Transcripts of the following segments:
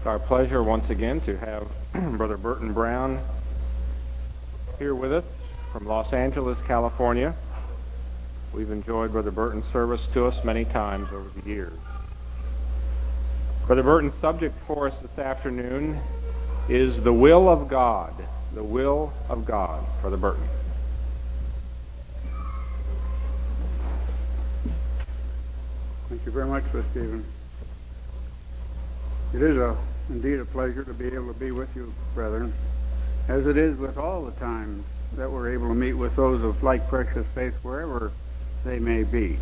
It's our pleasure once again to have Brother Burton Brown here with us from Los Angeles, California. We've enjoyed Brother Burton's service to us many times over the years. Brother Burton's subject for us this afternoon is the will of God. The will of God. Brother Burton. Thank you very much, Brother Stephen. It is indeed a pleasure to be able to be with you, brethren, as it is with all the times that we're able to meet with those of like precious faith wherever they may be.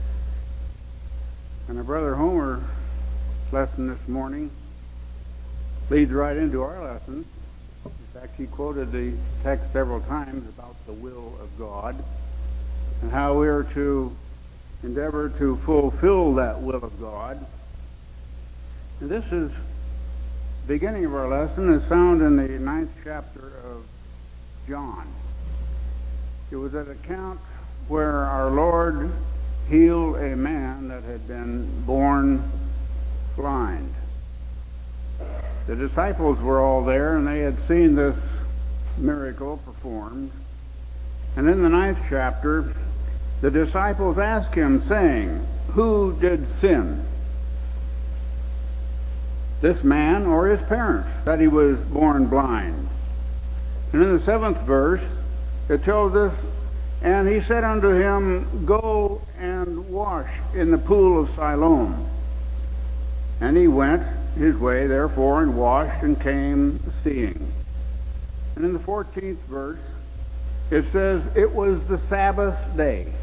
And our Brother Homer's lesson this morning leads right into our lesson. In fact, he quoted the text several times about the will of God and how we are to endeavor to fulfill that will of God. And this is the beginning of our lesson is found in the 9th chapter of John. It was an account where our Lord healed a man that had been born blind. The disciples were all there, and they had seen this miracle performed. And in the 9th chapter, the disciples asked him, saying, "Who did sin, this man or his parents, that he was born blind?" And in the 7th verse, it tells us, "And he said unto him, Go and wash in the pool of Siloam. And he went his way, therefore, and washed, and came seeing." And in the 14th verse, it says, "It was the Sabbath day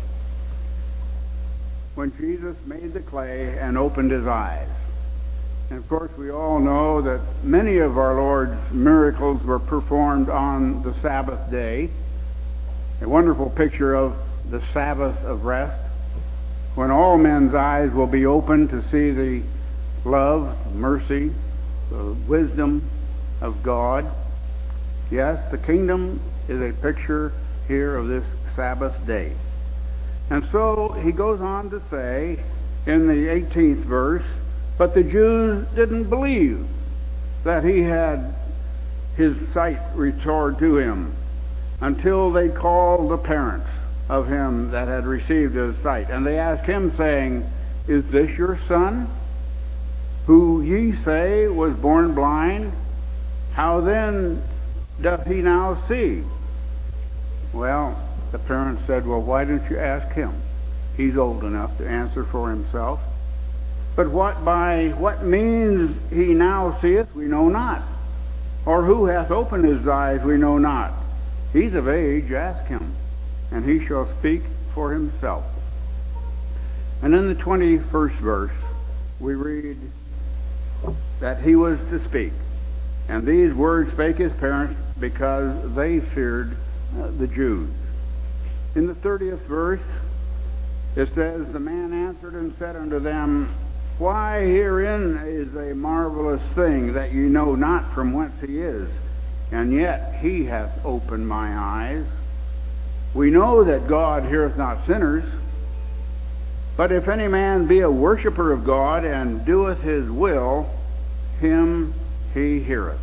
when Jesus made the clay and opened his eyes." And of course, we all know that many of our Lord's miracles were performed on the Sabbath day. A wonderful picture of the Sabbath of rest, when all men's eyes will be open to see the love, mercy, the wisdom of God. Yes, the kingdom is a picture here of this Sabbath day. And so he goes on to say in the 18th verse, "But the Jews didn't believe that he had his sight restored to him until they called the parents of him that had received his sight. And they asked him, saying, Is this your son, who ye say was born blind? How then doth he now see?" Well, the parents said, "Well, why don't you ask him? He's old enough to answer for himself. But by what means he now seeth, we know not. Or who hath opened his eyes, we know not. He's of age, ask him, and he shall speak for himself." And in the 21st verse, we read that he was to speak. "And these words spake his parents, because they feared the Jews." In the 30th verse, it says, "The man answered and said unto them, Why, herein is a marvelous thing, that ye know not from whence he is, and yet he hath opened my eyes. We know that God heareth not sinners, but if any man be a worshipper of God, and doeth his will, him he heareth."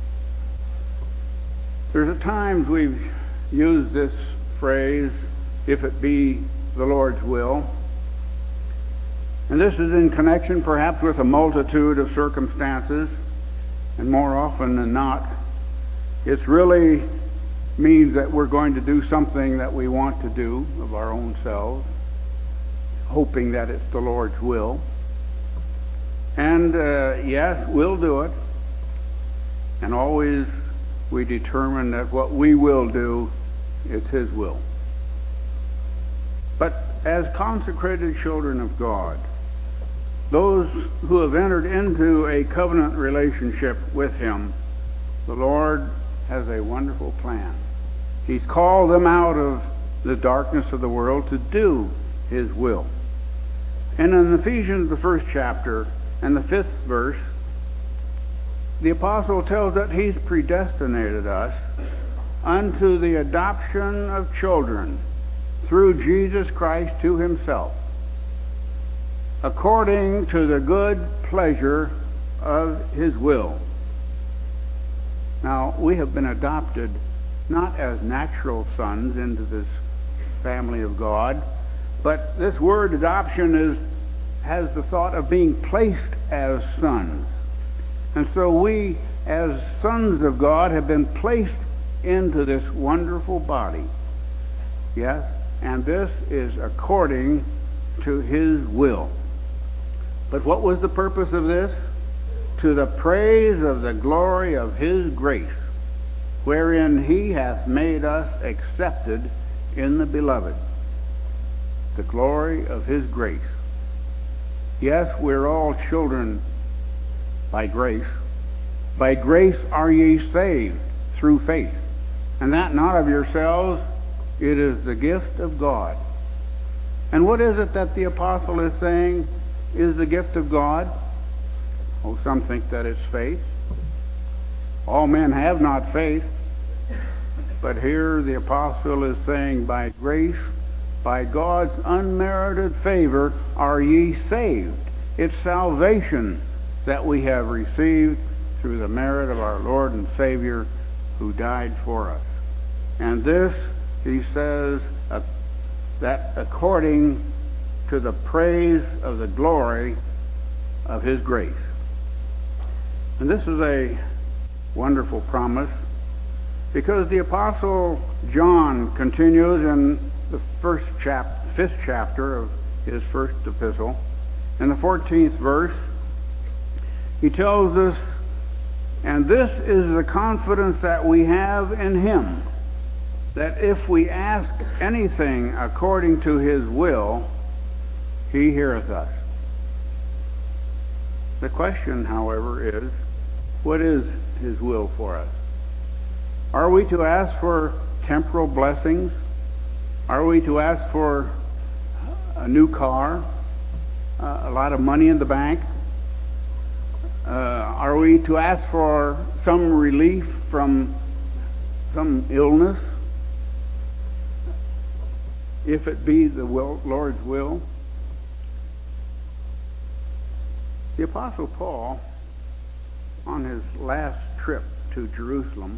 There's a times we've used this phrase, "if it be the Lord's will." And this is in connection perhaps with a multitude of circumstances, and more often than not, it really means that we're going to do something that we want to do of our own selves, hoping that it's the Lord's will. And yes, we'll do it. And always we determine that what we will do is His will. But as consecrated children of God, those who have entered into a covenant relationship with Him, the Lord has a wonderful plan. He's called them out of the darkness of the world to do His will. And in Ephesians, the 1st chapter, and the 5th verse, the apostle tells that He's predestinated us unto the adoption of children through Jesus Christ to Himself, according to the good pleasure of His will. Now, we have been adopted not as natural sons into this family of God, but this word adoption has the thought of being placed as sons. And so we, as sons of God, have been placed into this wonderful body. Yes? And this is according to His will. But what was the purpose of this? To the praise of the glory of His grace, wherein He hath made us accepted in the Beloved. The glory of His grace. Yes, we're all children by grace. By grace are ye saved through faith. And that not of yourselves, it is the gift of God. And what is it that the apostle is saying is the gift of God? Oh, some think that it's faith. All men have not faith. But here the apostle is saying, by grace, by God's unmerited favor, are ye saved. It's salvation that we have received through the merit of our Lord and Savior who died for us. And this, he says, that according to the praise of the glory of His grace. And this is a wonderful promise, because the Apostle John continues in the fifth chapter of his first epistle, in the 14th verse, he tells us, and this is the confidence that we have in Him, that if we ask anything according to His will, He heareth us. The question, however, is, what is His will for us? Are we to ask for temporal blessings? Are we to ask for a new car? A lot of money in the bank? Are we to ask for some relief from some illness? If it be the Lord's will. The Apostle Paul, on his last trip to Jerusalem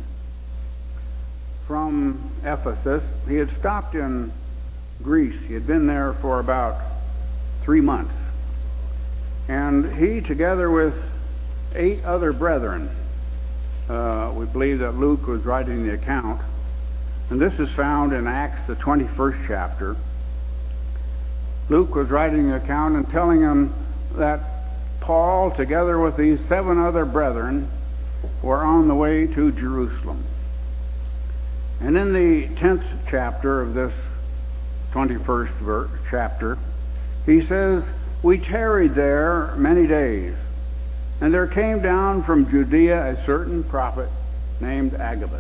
from Ephesus, he had stopped in Greece. He had been there for about 3 months. And he, together with 8 other brethren, we believe that Luke was writing the account, and this is found in Acts, the 21st chapter. Luke was writing the account and telling them that Paul, together with these 7 other brethren, were on the way to Jerusalem. And in the 10th chapter of this 21st chapter, he says, we tarried there many days, and there came down from Judea a certain prophet named Agabus.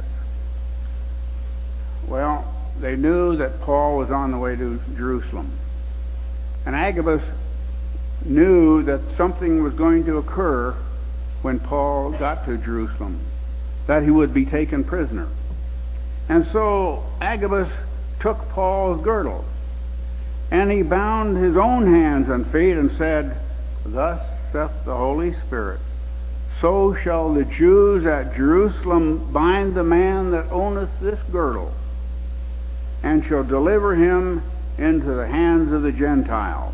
Well, they knew that Paul was on the way to Jerusalem. And Agabus knew that something was going to occur when Paul got to Jerusalem, that he would be taken prisoner. And so Agabus took Paul's girdle, and he bound his own hands and feet and said, thus saith the Holy Spirit, so shall the Jews at Jerusalem bind the man that owneth this girdle, and shall deliver him into the hands of the Gentiles.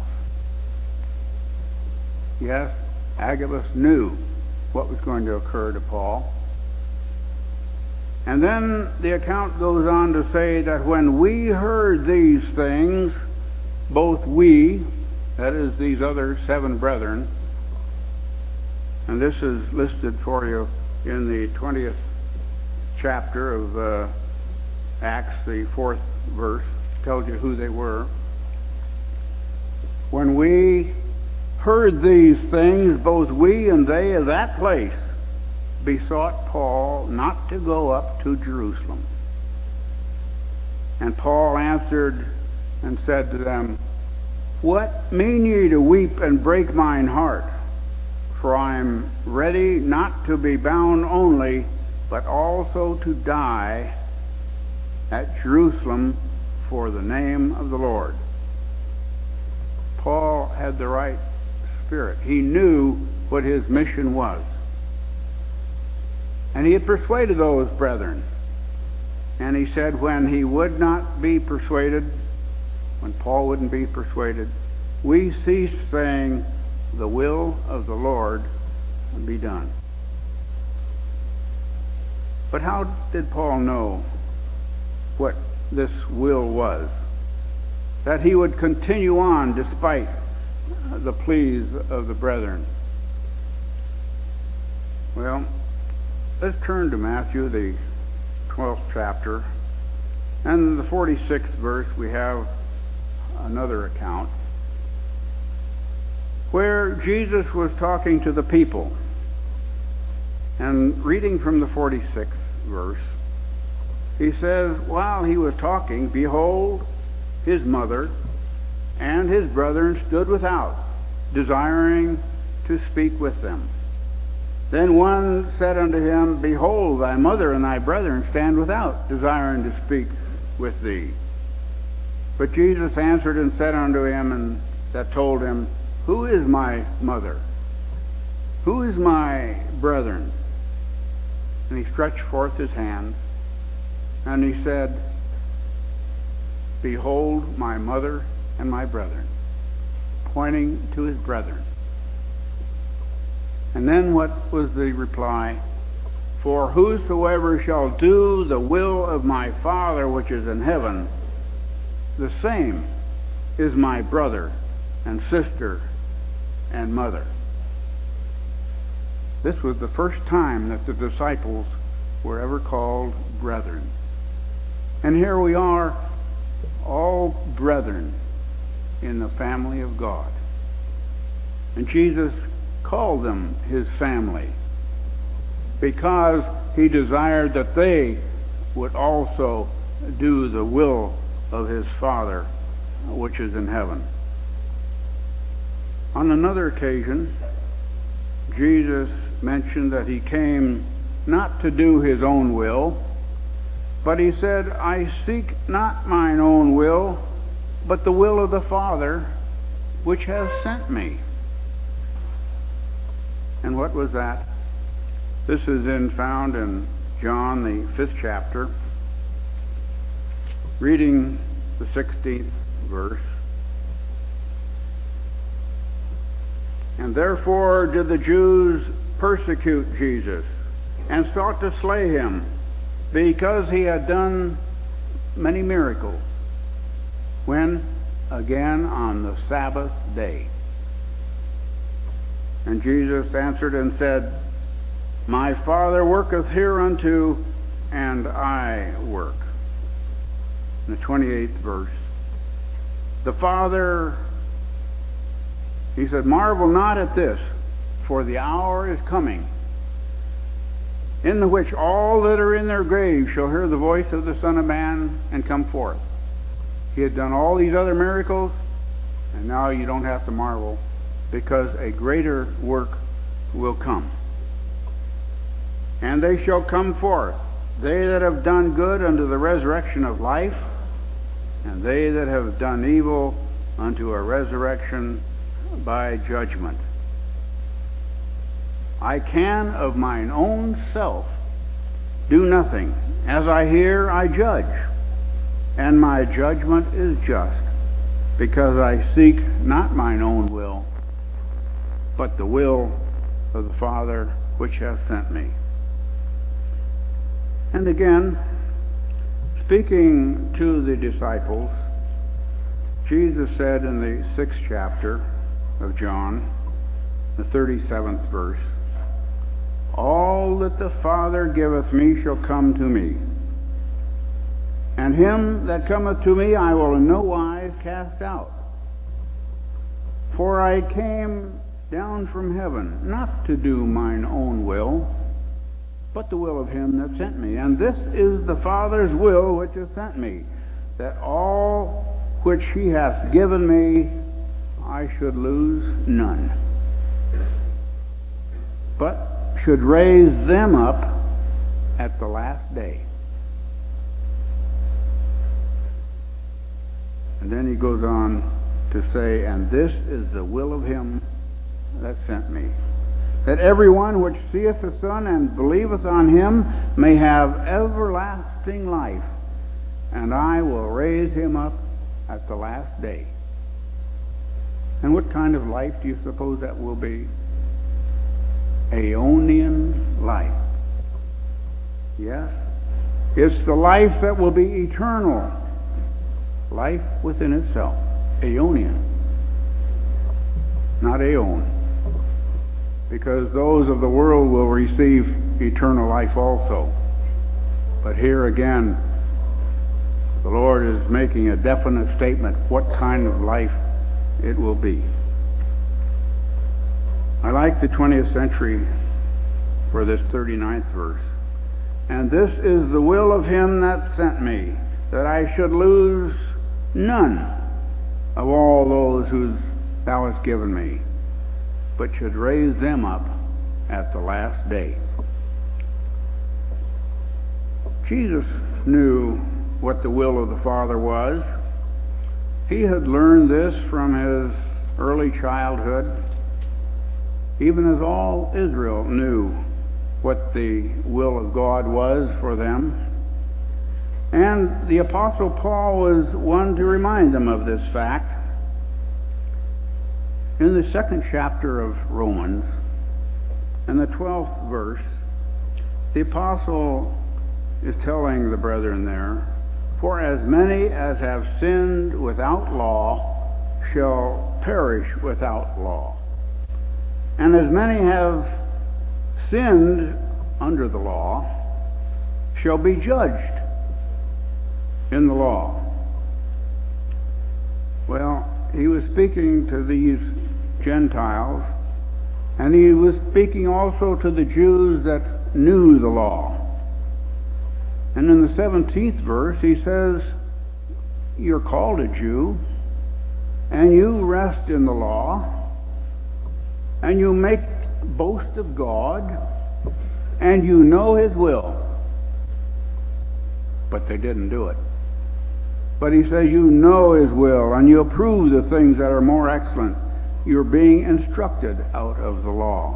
Yes, Agabus knew what was going to occur to Paul. And then the account goes on to say that when we heard these things, both we, that is these other 7 brethren, and this is listed for you in the 20th chapter of Acts, the 4th verse, tells you who they were. When we heard these things, both we and they of that place besought Paul not to go up to Jerusalem. And Paul answered and said to them, what mean ye to weep and break mine heart? For I am ready not to be bound only, but also to die at Jerusalem for the name of the Lord. Paul had the right spirit. He knew what his mission was. And he had persuaded those brethren. And he said when he would not be persuaded, when Paul wouldn't be persuaded, we ceased saying, the will of the Lord be done. But how did Paul know what this will was? That he would continue on despite the pleas of the brethren. Well, let's turn to Matthew, the 12th chapter. And in the 46th verse, we have another account where Jesus was talking to the people. And reading from the 46th verse, he says, while he was talking, behold, his mother and his brethren stood without, desiring to speak with them. Then one said unto him, behold, thy mother and thy brethren stand without, desiring to speak with thee. But Jesus answered and said unto him, and that told him, who is my mother? Who is my brethren? And he stretched forth his hand, and he said, behold my mother and my brethren, pointing to his brethren. And then what was the reply? For whosoever shall do the will of my Father which is in heaven, the same is my brother and sister and mother. This was the first time that the disciples were ever called brethren. And here we are, all brethren in the family of God. And Jesus called them his family because he desired that they would also do the will of his Father which is in heaven. On another occasion, Jesus mentioned that he came not to do his own will, but he said, I seek not mine own will, but the will of the Father which has sent me. And what was that? This is found in John, the 5th chapter, reading the 16th verse. And therefore did the Jews persecute Jesus, and sought to slay him, because he had done many miracles. When? Again on the Sabbath day. And Jesus answered and said, my Father worketh hereunto, and I work. In the 28th verse, the Father, he said, marvel not at this, for the hour is coming, in the which all that are in their graves shall hear the voice of the Son of Man and come forth. He had done all these other miracles, and now you don't have to marvel, because a greater work will come. And they shall come forth, they that have done good unto the resurrection of life, and they that have done evil unto a resurrection by judgment. I can of mine own self do nothing. As I hear, I judge, and my judgment is just, because I seek not mine own will, but the will of the Father which hath sent me. And again, speaking to the disciples, Jesus said in the 6th chapter of John, the 37th verse, all that the Father giveth me shall come to me, and him that cometh to me I will in no wise cast out. For I came down from heaven, not to do mine own will, but the will of him that sent me. And this is the Father's will which hath sent me, that all which he hath given me I should lose none, but should raise them up at the last day. And then he goes on to say, and this is the will of him that sent me, that every one which seeth the Son and believeth on him may have everlasting life, and I will raise him up at the last day. And what kind of life do you suppose that will be? Aeonian life. Yes, it's the life that will be eternal. Life within itself. Aeonian. Not aeon. Because those of the world will receive eternal life also. But here again, the Lord is making a definite statement what kind of life it will be. I like the 20th century for this 39th verse. And this is the will of him that sent me, that I should lose none of all those whose thou hast given me, but should raise them up at the last day. Jesus knew what the will of the Father was. He had learned this from his early childhood, even as all Israel knew what the will of God was for them. And the Apostle Paul was one to remind them of this fact. In the 2nd chapter of Romans, and the 12th verse, the Apostle is telling the brethren there, for as many as have sinned without law shall perish without law. And as many have sinned under the law shall be judged in the law. Well, he was speaking to these Gentiles, and he was speaking also to the Jews that knew the law. And in the 17th verse he says, you're called a Jew, and you rest in the law, and you make boast of God, and you know his will. But they didn't do it. But he says you know his will, and you approve the things that are more excellent. You're being instructed out of the law.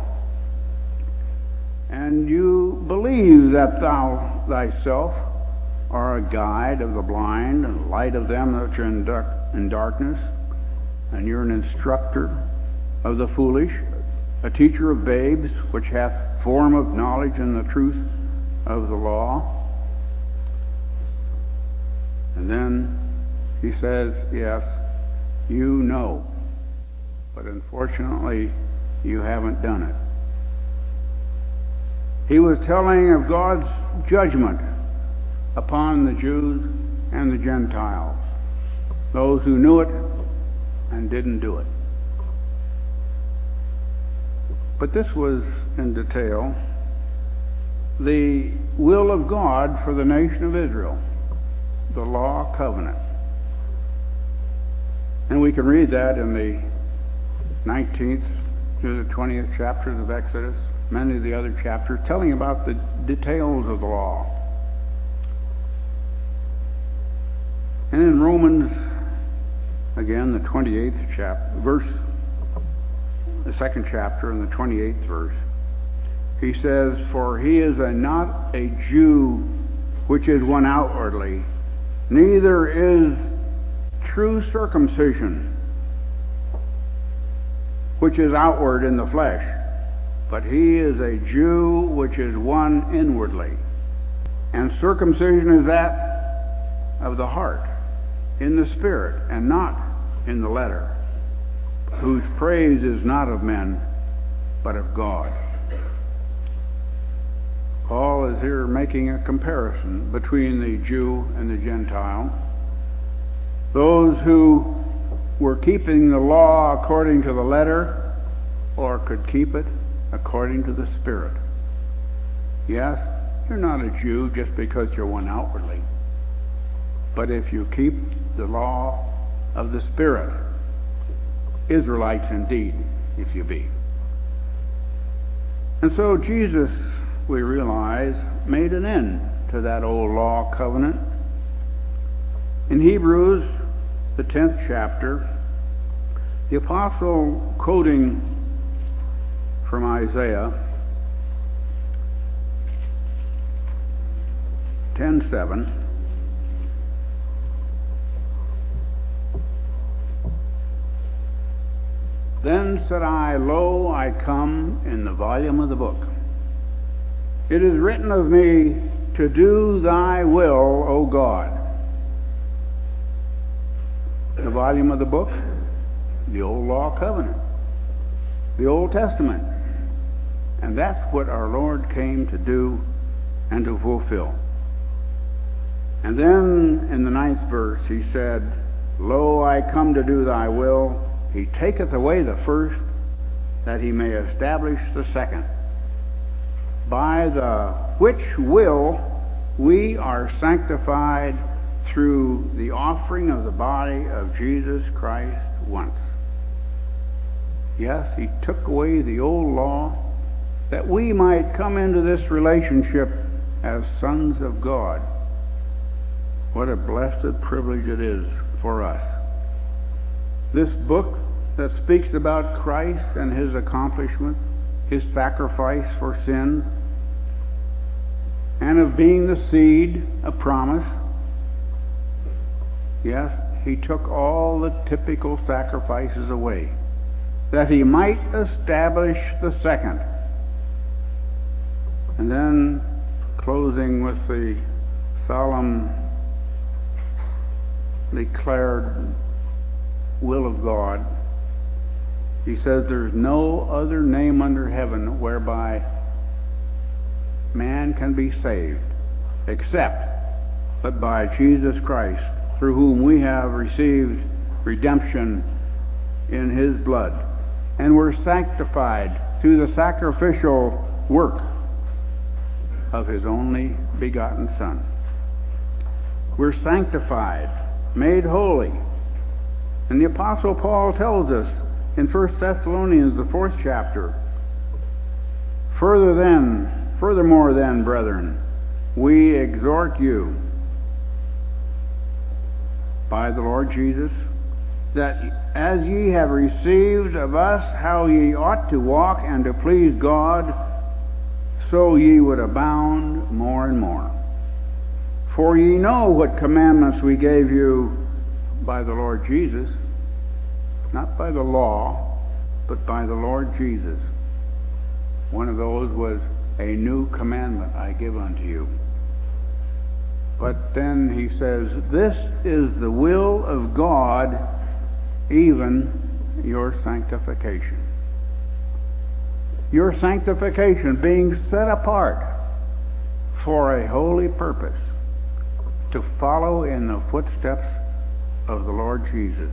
And you believe that thou thyself are a guide of the blind, and light of them that are in darkness, and you're an instructor of the foolish, a teacher of babes, which hath form of knowledge and the truth of the law. And then he says, yes, you know, but unfortunately you haven't done it. He was telling of God's judgment upon the Jews and the Gentiles, those who knew it and didn't do it. But this was, in detail, the will of God for the nation of Israel, the law covenant. And we can read that in the 19th through the 20th chapters of Exodus, many of the other chapters, telling about the details of the law. And in Romans, again, the 28th chapter, the 2nd chapter and the 28th verse, he says, for he is not a Jew which is one outwardly, neither is true circumcision which is outward in the flesh, but he is a Jew which is one inwardly. And circumcision is that of the heart, in the spirit, and not in the letter, whose praise is not of men, but of God. Paul is here making a comparison between the Jew and the Gentile. Those who were keeping the law according to the letter, or could keep it according to the Spirit. Yes, you're not a Jew just because you're one outwardly. But if you keep the law of the Spirit, Israelites indeed, if you be. And so Jesus, we realize, made an end to that old law covenant. In Hebrews, the 10th chapter, the apostle, quoting from Isaiah 10:7. Then said I, Lo, I come in the volume of the book. It is written of me to do thy will, O God. The volume of the book, the old law covenant, the Old Testament. And that's what our Lord came to do and to fulfill. And then in the 9th verse he said, Lo, I come to do thy will. He taketh away the first, that he may establish the second. By the which will we are sanctified through the offering of the body of Jesus Christ once. Yes, he took away the old law that we might come into this relationship as sons of God. What a blessed privilege it is for us. This book that speaks about Christ and his accomplishment, his sacrifice for sin, and of being the seed of promise. Yes, he took all the typical sacrifices away, that he might establish the second. And then, closing with the solemn declared will of God, he says, There's no other name under heaven whereby man can be saved, except but by Jesus Christ, through whom we have received redemption in his blood, and we're sanctified through the sacrificial work of his only begotten Son. We're sanctified, made holy. And the Apostle Paul tells us in 1 Thessalonians, the 4th chapter, Furthermore then, brethren, we exhort you by the Lord Jesus, that as ye have received of us how ye ought to walk and to please God, so ye would abound more and more. For ye know what commandments we gave you by the Lord Jesus, not by the law, but by the Lord Jesus. One of those was, a new commandment I give unto you. But then he says, This is the will of God, even your sanctification. Your sanctification being set apart for a holy purpose, to follow in the footsteps of the Lord Jesus.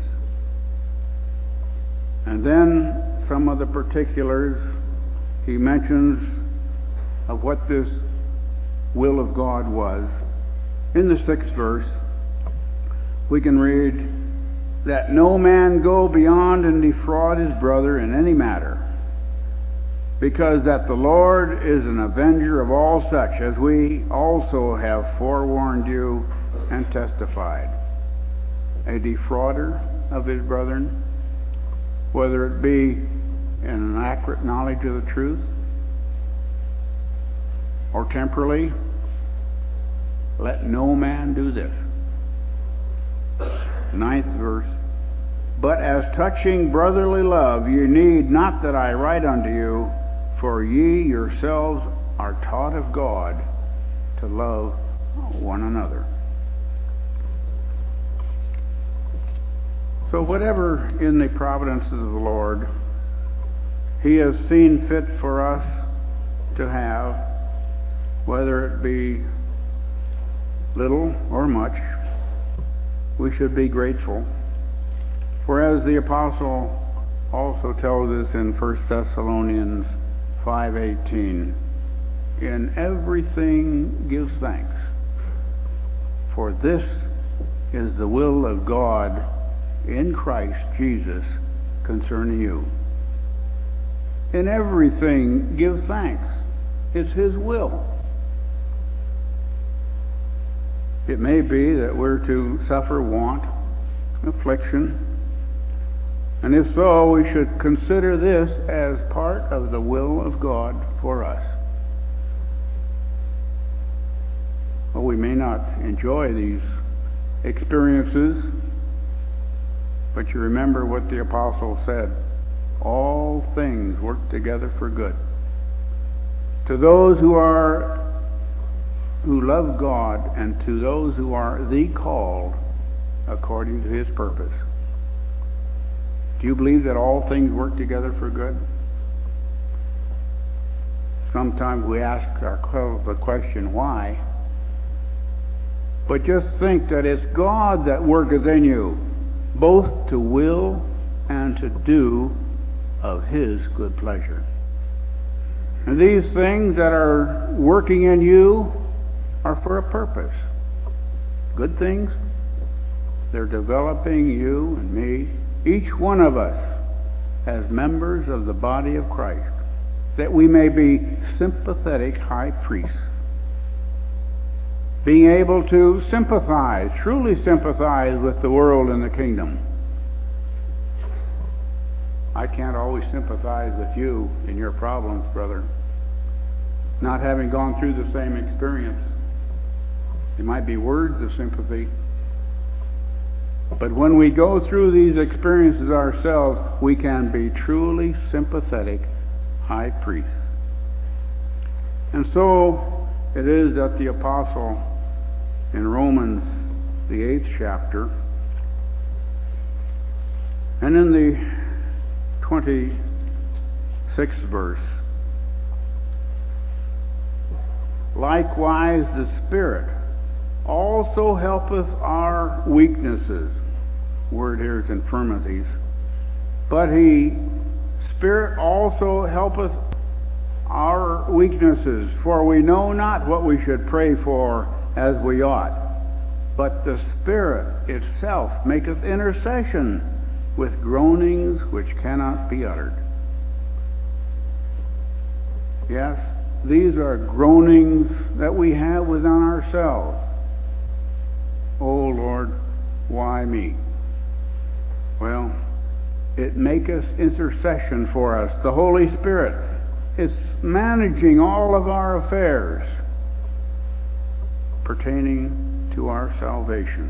And then some of the particulars he mentions of what this will of God was. In the 6th verse, we can read, That no man go beyond and defraud his brother in any matter, because that the Lord is an avenger of all such, as we also have forewarned you and testified. A defrauder of his brethren, whether it be in an accurate knowledge of the truth, or temporally, let no man do this. 9th verse, But as touching brotherly love, ye need not that I write unto you, for ye yourselves are taught of God to love one another. So whatever in the providences of the Lord he has seen fit for us to have, whether it be little or much, we should be grateful. For as the Apostle also tells us in 1 Thessalonians 5:18, in everything give thanks, for this is the will of God in Christ Jesus concerning you. In everything give thanks. It's his will. It may be that we're to suffer want, affliction, And if so, we should consider this as part of the will of God for us. Well, we may not enjoy these experiences, but you remember what the apostle said: all things work together for good to those who love God, and to those who are the called according to his purpose. Do you believe that all things work together for good? Sometimes we ask ourselves the question, why? But just think that it's God that worketh in you, both to will and to do of his good pleasure. And these things that are working in you are for a purpose. Good things. They're developing you and me, each one of us, as members of the body of Christ, that we may be sympathetic high priests, being able to sympathize, truly sympathize with the world and the kingdom. I can't always sympathize with you in your problems, brother, not having gone through the same experience. There might be words of sympathy, but when we go through these experiences ourselves, we can be truly sympathetic high priests. And so it is that the apostle in Romans, the 8th chapter, and in the 26th verse, likewise the Spirit also helpeth our weaknesses. Word here is infirmities. But Spirit also helpeth our weaknesses, for we know not what we should pray for as we ought. But the Spirit itself maketh intercession with groanings which cannot be uttered. Yes, these are groanings that we have within ourselves. Oh Lord, why me? Well, it maketh intercession for us. The Holy Spirit is managing all of our affairs pertaining to our salvation.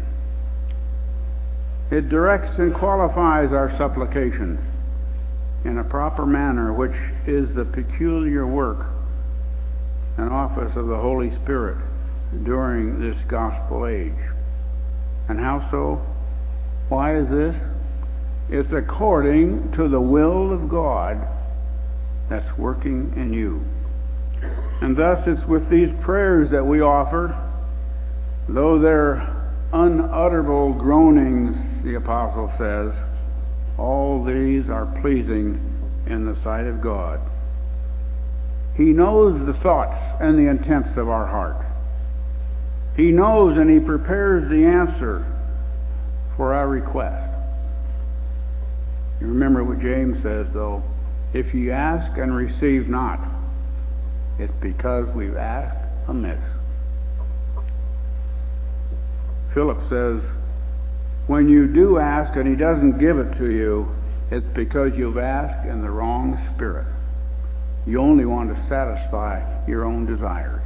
It directs and qualifies our supplications in a proper manner, which is the peculiar work and office of the Holy Spirit during this gospel age. And how so? Why is this? It's according to the will of God that's working in you. And thus it's with these prayers that we offer, though they're unutterable groanings, the apostle says, all these are pleasing in the sight of God. He knows the thoughts and the intents of our heart. He knows, and he prepares the answer for our request. You remember what James says, though, if ye ask and receive not, it's because we've asked amiss. Philip says, when you do ask and he doesn't give it to you, it's because you've asked in the wrong spirit. You only want to satisfy your own desires.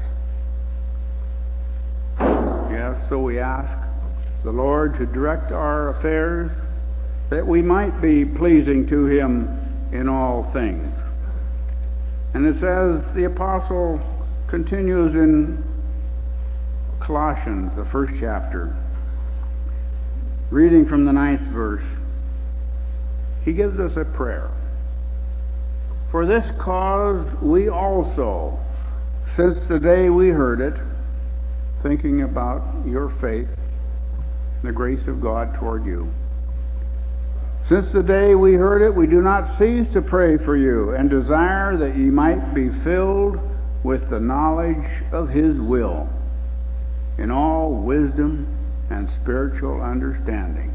Yes, so we ask the Lord to direct our affairs, that we might be pleasing to him in all things. And it's as the apostle continues in Colossians, the 1st chapter, reading from the 9th verse, he gives us a prayer. For this cause we also, since the day we heard it, thinking about your faith, the grace of God toward you. Since the day we heard it, we do not cease to pray for you and desire that ye might be filled with the knowledge of his will in all wisdom and spiritual understanding.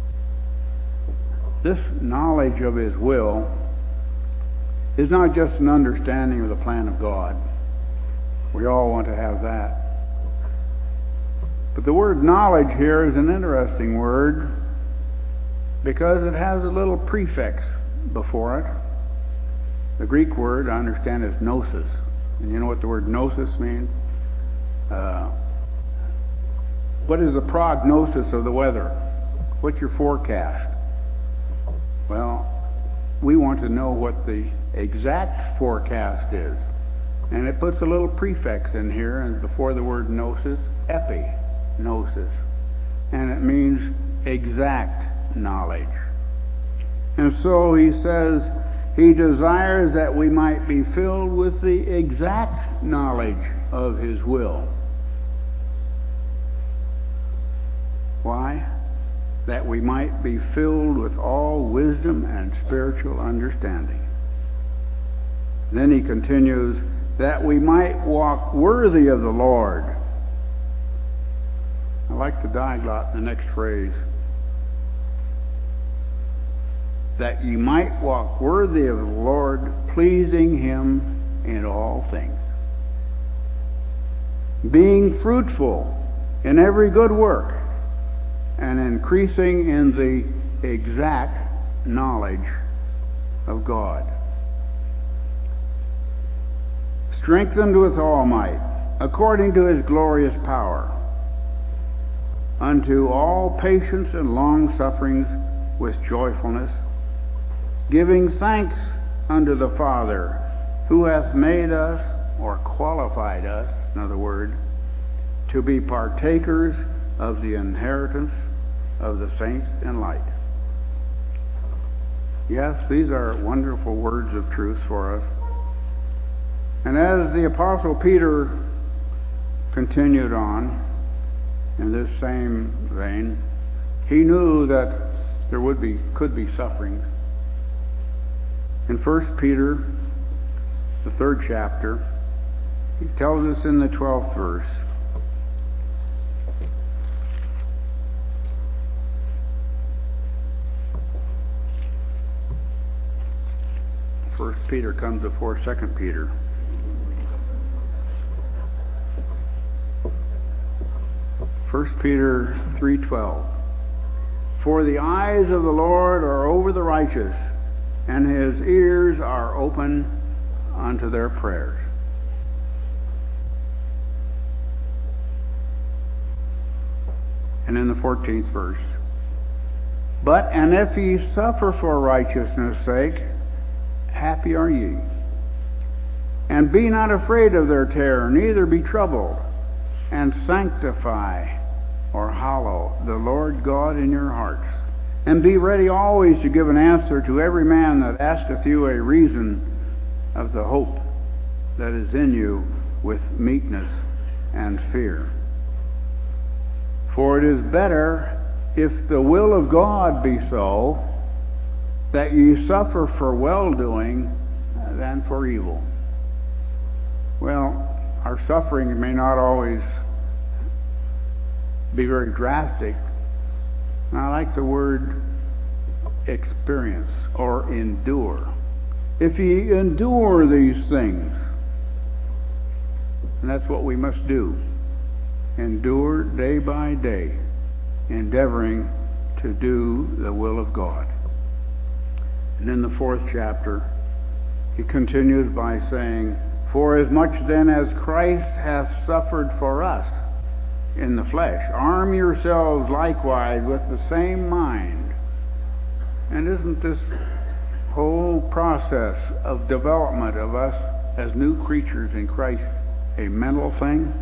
This knowledge of his will is not just an understanding of the plan of God. We all want to have that. But the word knowledge here is an interesting word. because it has a little prefix before it. The Greek word, I understand, is gnosis. And you know what the word gnosis means? What is the prognosis of the weather? What's your forecast? Well, we want to know what the exact forecast is. And it puts a little prefix in here, and before the word gnosis, epignosis. And it means exact knowledge. And so he says he desires that we might be filled with the exact knowledge of his will. Why? That we might be filled with all wisdom and spiritual understanding. Then he continues, that we might walk worthy of the Lord. I like the diaglott in the next phrase. That ye might walk worthy of the Lord, pleasing him in all things. Being fruitful in every good work, and increasing in the exact knowledge of God. Strengthened with all might, according to his glorious power, unto all patience and long sufferings with joyfulness, giving thanks unto the Father, who hath made us, or qualified us, in other words, to be partakers of the inheritance of the saints in light. Yes, these are wonderful words of truth for us. And as the Apostle Peter continued on in this same vein, he knew that there could be sufferings. In 1 Peter, the 3rd chapter, he tells us in the 12th verse, 1 Peter comes before 2 Peter. First Peter 3:12. For the eyes of the Lord are over the righteous, and his ears are open unto their prayers. And in the 14th verse, and if ye suffer for righteousness' sake, happy are ye. And be not afraid of their terror, neither be troubled, and sanctify or hallow the Lord God in your hearts. And be ready always to give an answer to every man that asketh you a reason of the hope that is in you with meekness and fear. For it is better, if the will of God be so, that ye suffer for well-doing than for evil. Well, our suffering may not always be very drastic. And I like the word experience or endure. If ye endure these things, and that's what we must do, endure day by day, endeavoring to do the will of God. And in the 4th chapter, he continues by saying, for as much then as Christ hath suffered for us in the flesh, arm yourselves likewise with the same mind. And isn't this whole process of development of us as new creatures in Christ a mental thing?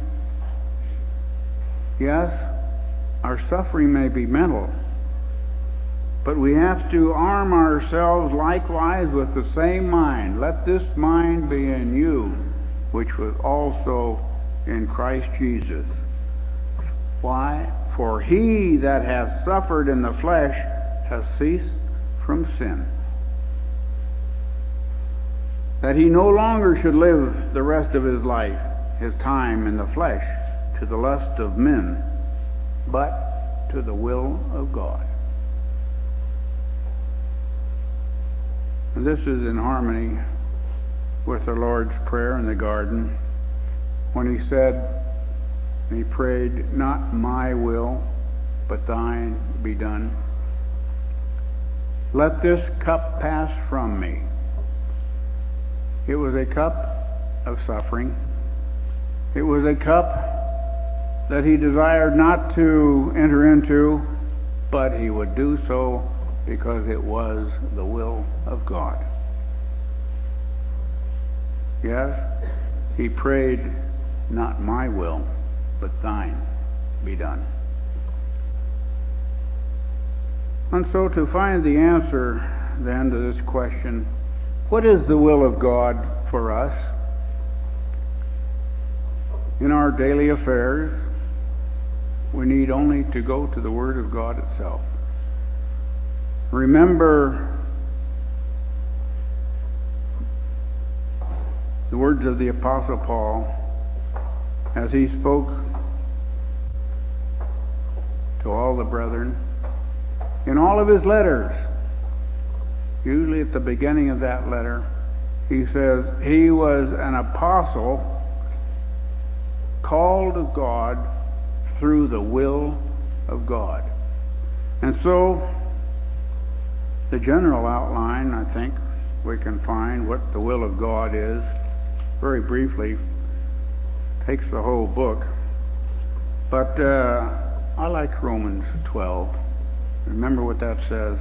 Yes, our suffering may be mental, but we have to arm ourselves likewise with the same mind. Let this mind be in you, which was also in Christ Jesus. Why? For he that hath suffered in the flesh hath ceased from sin, that he no longer should live the rest of his life, his time in the flesh, to the lust of men, but to the will of God. And this is in harmony with the Lord's Prayer in the garden, when he said, and he prayed, not my will, but thine be done. Let this cup pass from me. It was a cup of suffering. It was a cup that he desired not to enter into, but he would do so because it was the will of God. Yes, he prayed, not my will, but thine be done. And so to find the answer then to this question, what is the will of God for us in our daily affairs? We need only to go to the Word of God itself. Remember the words of the Apostle Paul as he spoke to all the brethren in all of his letters. Usually at the beginning of that letter, he says he was an apostle called of God through the will of God. And so, the general outline, I think, we can find what the will of God is, very briefly, takes the whole book. But I like Romans 12. Remember what that says.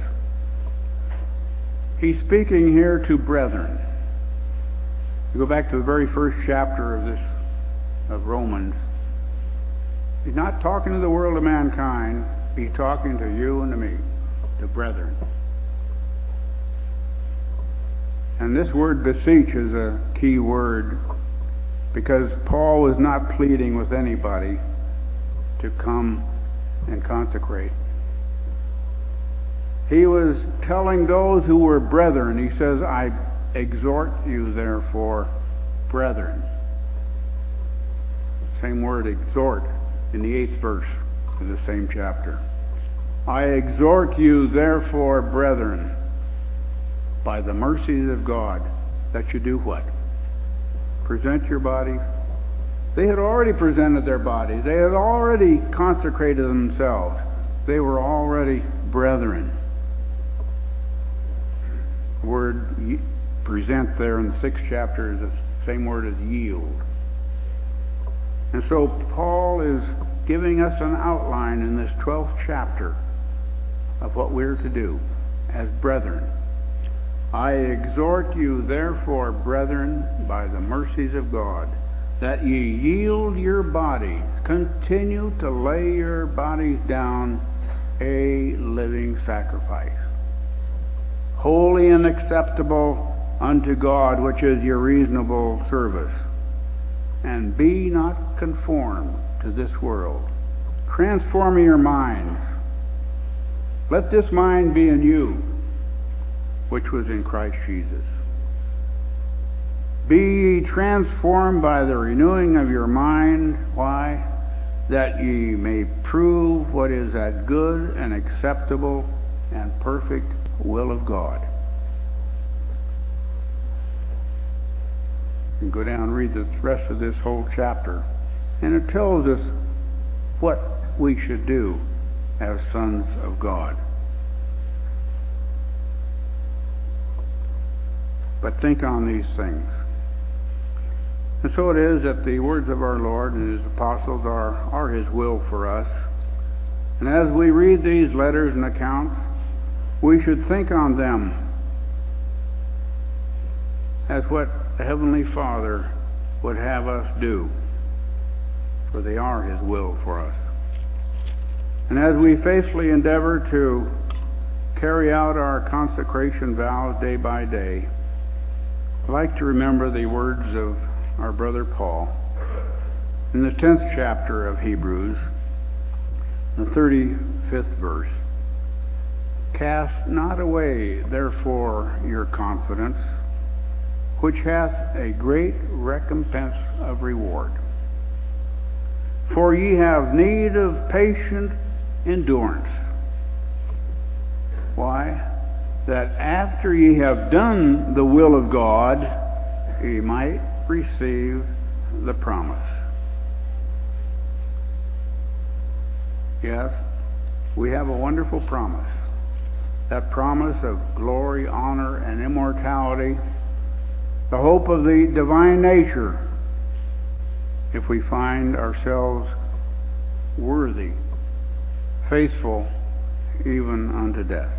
He's speaking here to brethren. You go back to the very first chapter of Romans. He's not talking to the world of mankind. He's talking to you and to me, to brethren. And this word beseech is a key word because Paul was not pleading with anybody to come and consecrate. He was telling those who were brethren, he says, I exhort you therefore, brethren. Same word, exhort, in the 8th verse of the same chapter. I exhort you therefore, brethren, by the mercies of God, that you do what? Present your bodies. They had already presented their bodies. They had already consecrated themselves. They were already brethren. The word present there in the 6th chapter is the same word as yield. And so Paul is giving us an outline in this 12th chapter of what we're to do as brethren. I exhort you therefore, brethren, by the mercies of God, that ye yield your bodies, continue to lay your bodies down a living sacrifice, holy and acceptable unto God, which is your reasonable service. And be not conformed to this world. Transform your minds. Let this mind be in you, which was in Christ Jesus. Be ye transformed by the renewing of your mind. Why? That ye may prove what is that good and acceptable and perfect will of God. You can go down and read the rest of this whole chapter, and it tells us what we should do as sons of God. But think on these things. And so it is that the words of our Lord and His apostles are His will for us. And as we read these letters and accounts, we should think on them as what the Heavenly Father would have us do, for they are His will for us. And as we faithfully endeavor to carry out our consecration vows day by day, I'd like to remember the words of our brother Paul in the 10th chapter of Hebrews, the 35th verse. Cast not away, therefore, your confidence, which hath a great recompense of reward. For ye have need of patient endurance. Why? That after ye have done the will of God, ye might receive the promise. Yes, we have a wonderful promise. that promise of glory, honor, and immortality, the hope of the divine nature, if we find ourselves worthy, faithful, even unto death.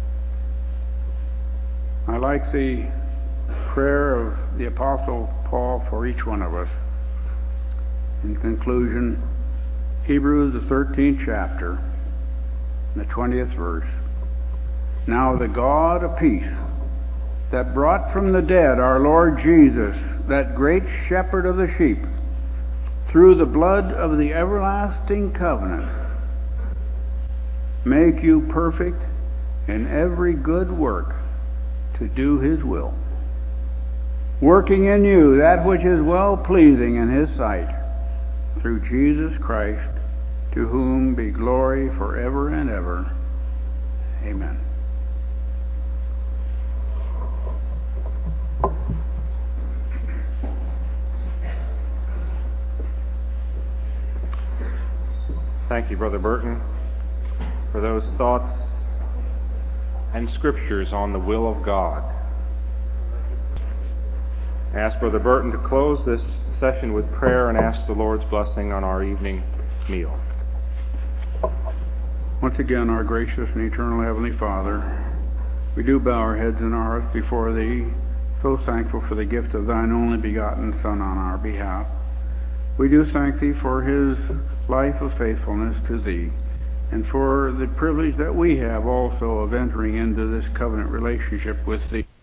I like the prayer of the Apostle Paul for each one of us. In conclusion, Hebrews, the 13th chapter, the 20th verse. Now the God of peace, that brought from the dead our Lord Jesus, that great shepherd of the sheep, through the blood of the everlasting covenant, make you perfect in every good work to do his will, working in you that which is well-pleasing in his sight, through Jesus Christ, to whom be glory forever and ever. Amen. Thank you, Brother Burton, for those thoughts and scriptures on the will of God. I ask Brother Burton to close this session with prayer and ask the Lord's blessing on our evening meal. Once again, our gracious and eternal Heavenly Father, we do bow our heads and our hearts before Thee, so thankful for the gift of Thine only begotten Son on our behalf. We do thank Thee for His life of faithfulness to Thee, and for the privilege that we have also of entering into this covenant relationship with Thee.